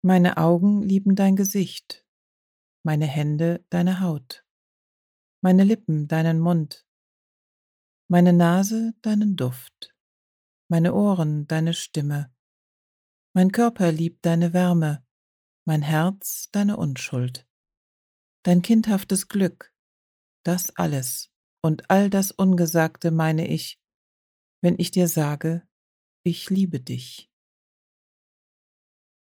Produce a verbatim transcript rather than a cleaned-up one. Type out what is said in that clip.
Meine Augen lieben dein Gesicht, meine Hände deine Haut, meine Lippen deinen Mund, meine Nase deinen Duft, meine Ohren deine Stimme, mein Körper liebt deine Wärme, mein Herz deine Unschuld, dein kindhaftes Glück, das alles und all das Ungesagte meine ich, wenn ich dir sage, ich liebe dich.